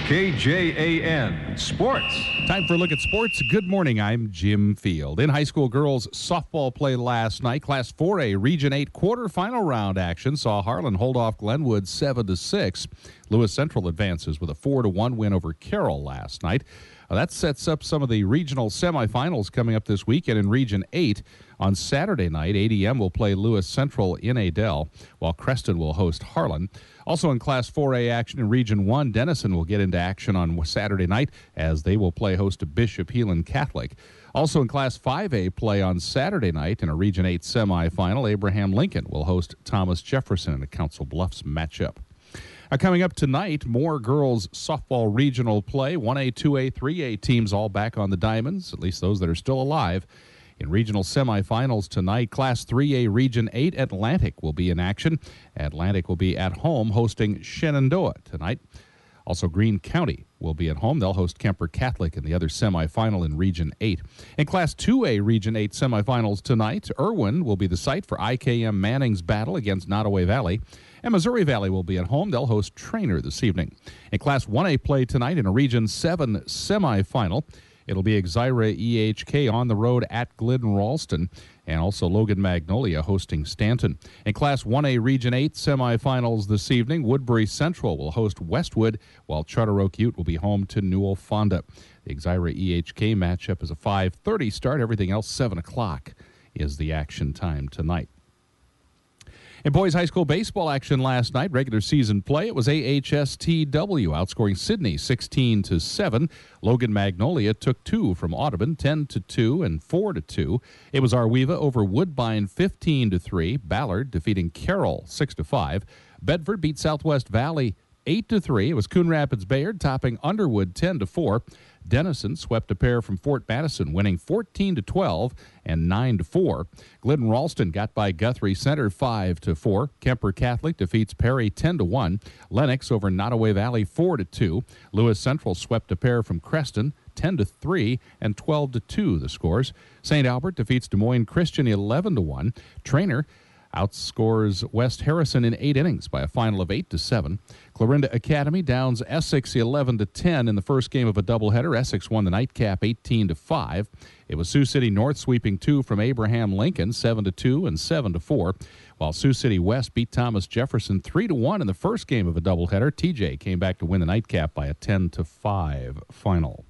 KJAN Sports. Time for a look at sports. Good morning. I'm Jim Field. In high school girls softball play last night, Class 4A Region 8 quarterfinal round action saw Harlan hold off Glenwood 7-6. Lewis Central advances with a 4-1 win over Carroll last night. That sets up some of the regional semifinals coming up this weekend in Region 8. On Saturday night, ADM will play Lewis Central in Adel, while Creston will host Harlan. Also in Class 4A action in Region 1, Denison will get into action on Saturday night as they will play host to Bishop Heelan Catholic. Also in Class 5A play on Saturday night in a Region 8 semifinal, Abraham Lincoln will host Thomas Jefferson in a Council Bluffs matchup. Coming up tonight, more girls softball regional play. 1A, 2A, 3A teams all back on the diamonds, at least those that are still alive. In regional semifinals tonight, Class 3A Region 8 Atlantic will be in action. Atlantic will be at home hosting Shenandoah tonight. Also, Greene County will be at home. They'll host Kemper Catholic in the other semifinal in Region 8. In Class 2A Region 8 semifinals tonight, Irwin will be the site for IKM Manning's battle against Nottoway Valley. And Missouri Valley will be at home. They'll host Trainer this evening. In Class 1A play tonight in a Region 7 semifinal, it'll be Exira EHK on the road at Glidden Ralston, and also Logan Magnolia hosting Stanton. In Class 1A Region 8 semifinals this evening, Woodbury Central will host Westwood, while Charter Oak Ute will be home to Newell Fonda. The Exira EHK matchup is a 5:30 start. Everything else 7 o'clock is the action time tonight. In boys high school baseball action last night, regular season play, it was AHSTW outscoring Sydney 16-7. Logan Magnolia took 2 from Audubon, 10-2 and 4-2. It was Arweva over Woodbine 15-3. Ballard defeating Carroll 6-5. Bedford beat Southwest Valley 8-3. It was Coon Rapids Bayard topping Underwood 10-4. Denison swept a pair from Fort Madison, winning 14-12 and 9-4. Glidden Ralston got by Guthrie Center 5-4. Kemper Catholic defeats Perry 10-1. Lennox over Nottoway Valley 4-2. Lewis Central swept a pair from Creston 10-3 and 12-2 the scores. St. Albert defeats Des Moines Christian 11-1. Trainer outscores West Harrison in 8 innings by a final of 8-7. Clarinda Academy downs Essex 11-10 in the first game of a doubleheader. Essex won the nightcap 18-5. It was Sioux City North sweeping 2 from Abraham Lincoln 7-2 and 7-4, while Sioux City West beat Thomas Jefferson 3-1 in the first game of a doubleheader. TJ came back to win the nightcap by a 10-5 final.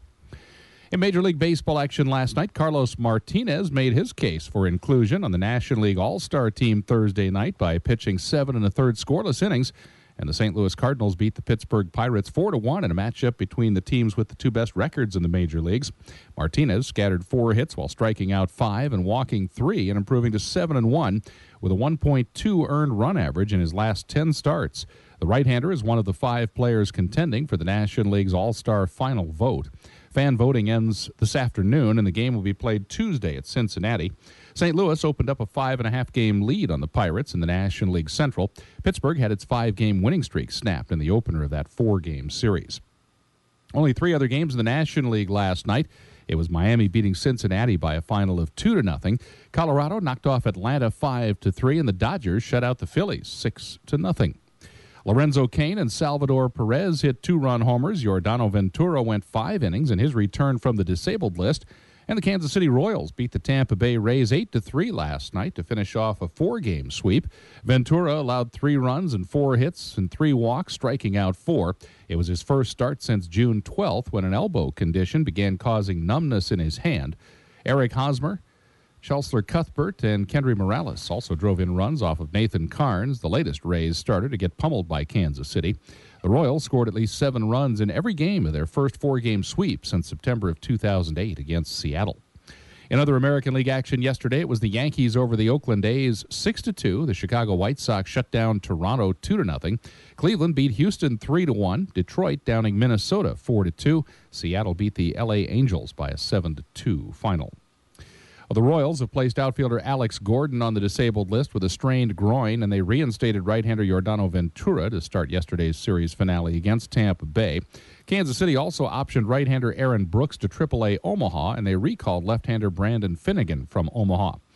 In Major League Baseball action last night, Carlos Martinez made his case for inclusion on the National League All-Star team Thursday night by pitching 7 1/3 scoreless innings, and the St. Louis Cardinals beat the Pittsburgh Pirates 4-1 in a matchup between the teams with the 2 best records in the major leagues. Martinez scattered 4 hits while striking out 5 and walking 3 and improving to 7-1 with a 1.2 earned run average in his last 10 starts. The right-hander is one of the 5 players contending for the National League's All-Star final vote. Fan voting ends this afternoon, and the game will be played Tuesday at Cincinnati. St. Louis opened up a 5.5-game lead on the Pirates in the National League Central. Pittsburgh had its 5-game winning streak snapped in the opener of that 4-game series. Only 3 other games in the National League last night. It was Miami beating Cincinnati by a final of 2-0. Colorado knocked off Atlanta 5-3, and the Dodgers shut out the Phillies 6-0. Lorenzo Cain and Salvador Perez hit 2-run homers. Giordano Ventura went 5 innings in his return from the disabled list. And the Kansas City Royals beat the Tampa Bay Rays 8-3 last night to finish off a 4-game sweep. Ventura allowed 3 runs and 4 hits and 3 walks, striking out 4. It was his first start since June 12th when an elbow condition began causing numbness in his hand. Eric Hosmer, Schultzler Cuthbert, and Kendry Morales also drove in runs off of Nathan Carnes, the latest Rays starter to get pummeled by Kansas City. The Royals scored at least 7 runs in every game of their first 4-game sweep since September of 2008 against Seattle. In other American League action yesterday, it was the Yankees over the Oakland A's 6-2. The Chicago White Sox shut down Toronto 2-0. Cleveland beat Houston 3-1. Detroit downing Minnesota 4-2. Seattle beat the LA Angels by a 7-2 final. Well, the Royals have placed outfielder Alex Gordon on the disabled list with a strained groin, and they reinstated right-hander Giordano Ventura to start yesterday's series finale against Tampa Bay. Kansas City also optioned right-hander Aaron Brooks to AAA Omaha, and they recalled left-hander Brandon Finnegan from Omaha.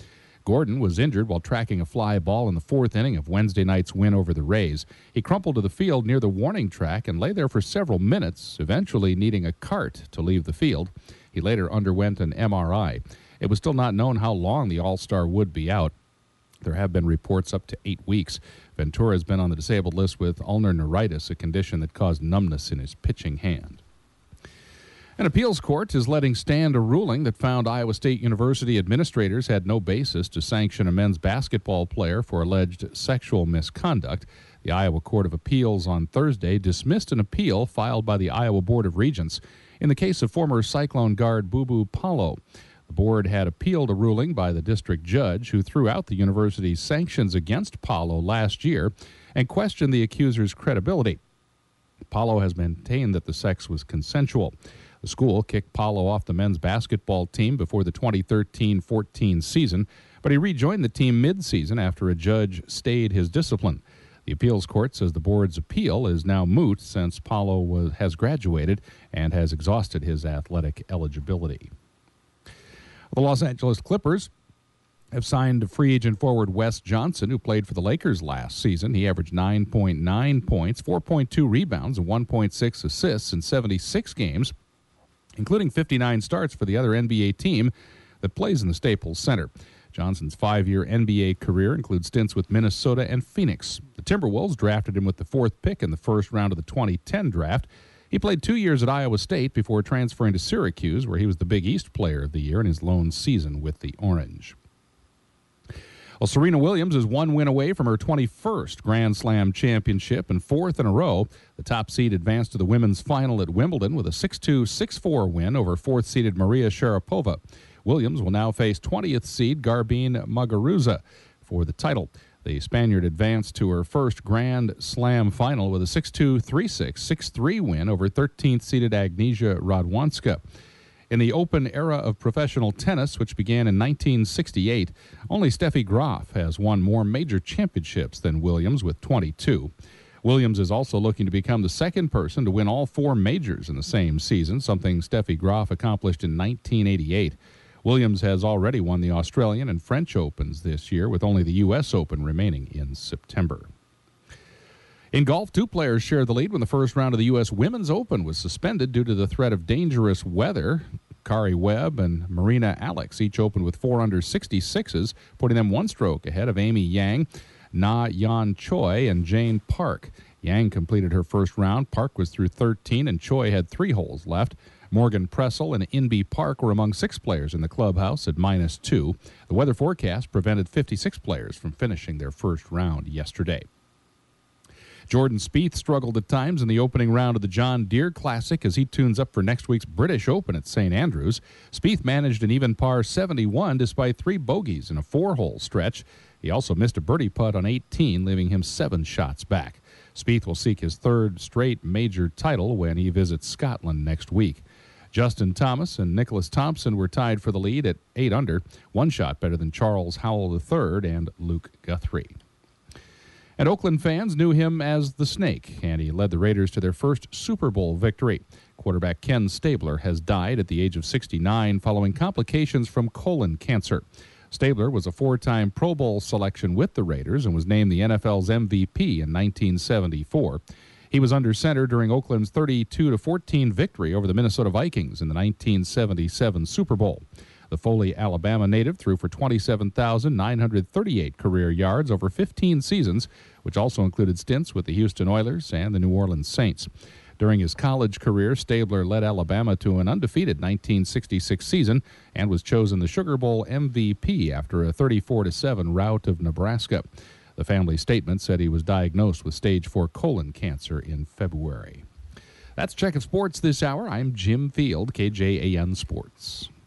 Gordon was injured while tracking a fly ball in the fourth inning of Wednesday night's win over the Rays. He crumpled to the field near the warning track and lay there for several minutes, eventually needing a cart to leave the field. He later underwent an MRI. It was still not known how long the All-Star would be out. There have been reports up to 8 weeks. Ventura has been on the disabled list with ulnar neuritis, a condition that caused numbness in his pitching hand. An appeals court is letting stand a ruling that found Iowa State University administrators had no basis to sanction a men's basketball player for alleged sexual misconduct. The Iowa Court of Appeals on Thursday dismissed an appeal filed by the Iowa Board of Regents in the case of former Cyclone guard Bubu Paulo. The board had appealed a ruling by the district judge who threw out the university's sanctions against Paulo last year and questioned the accuser's credibility. Paulo has maintained that the sex was consensual. The school kicked Paulo off the men's basketball team before the 2013-14 season, but he rejoined the team mid-season after a judge stayed his discipline. The appeals court says the board's appeal is now moot since Paulo has graduated and has exhausted his athletic eligibility. The Los Angeles Clippers have signed free agent forward Wes Johnson, who played for the Lakers last season. He averaged 9.9 points, 4.2 rebounds, and 1.6 assists in 76 games, including 59 starts for the other NBA team that plays in the Staples Center. Johnson's 5-year NBA career includes stints with Minnesota and Phoenix. The Timberwolves drafted him with the 4th pick in the first round of the 2010 draft. He played 2 years at Iowa State before transferring to Syracuse, where he was the Big East Player of the Year in his lone season with the Orange. Well, Serena Williams is 1 win away from her 21st Grand Slam championship and 4th in a row. The top seed advanced to the women's final at Wimbledon with a 6-2, 6-4 win over 4th-seeded Maria Sharapova. Williams will now face 20th seed Garbine Muguruza for the title. The Spaniard advanced to her first Grand Slam final with a 6-2, 3-6, 6-3 win over 13th-seeded Agnieszka Radwanska. In the open era of professional tennis, which began in 1968, only Steffi Graf has won more major championships than Williams with 22. Williams is also looking to become the second person to win all 4 majors in the same season, something Steffi Graf accomplished in 1988. Williams has already won the Australian and French Opens this year, with only the U.S. Open remaining in September. In golf, 2 players shared the lead when the first round of the U.S. Women's Open was suspended due to the threat of dangerous weather. Kari Webb and Marina Alex each opened with 4 under 66s, putting them 1 stroke ahead of Amy Yang, Na Yan Choi, and Jane Park. Yang completed her first round. Park was through 13, and Choi had 3 holes left. Morgan Pressel and Inbee Park were among 6 players in the clubhouse at -2. The weather forecast prevented 56 players from finishing their first round yesterday. Jordan Spieth struggled at times in the opening round of the John Deere Classic as he tunes up for next week's British Open at St. Andrews. Spieth managed an even par 71 despite 3 bogeys in a 4-hole stretch. He also missed a birdie putt on 18, leaving him 7 shots back. Spieth will seek his 3rd straight major title when he visits Scotland next week. Justin Thomas and Nicholas Thompson were tied for the lead at 8 under, 1 shot better than Charles Howell III and Luke Guthrie. And Oakland fans knew him as the Snake, and he led the Raiders to their first Super Bowl victory. Quarterback Ken Stabler has died at the age of 69 following complications from colon cancer. Stabler was a 4-time Pro Bowl selection with the Raiders and was named the NFL's MVP in 1974. He was under center during Oakland's 32-14 victory over the Minnesota Vikings in the 1977 Super Bowl. The Foley, Alabama native threw for 27,938 career yards over 15 seasons, which also included stints with the Houston Oilers and the New Orleans Saints. During his college career, Stabler led Alabama to an undefeated 1966 season and was chosen the Sugar Bowl MVP after a 34-7 rout of Nebraska. The family statement said he was diagnosed with stage 4 colon cancer in February. That's Check of Sports this hour. I'm Jim Field, KJAN Sports.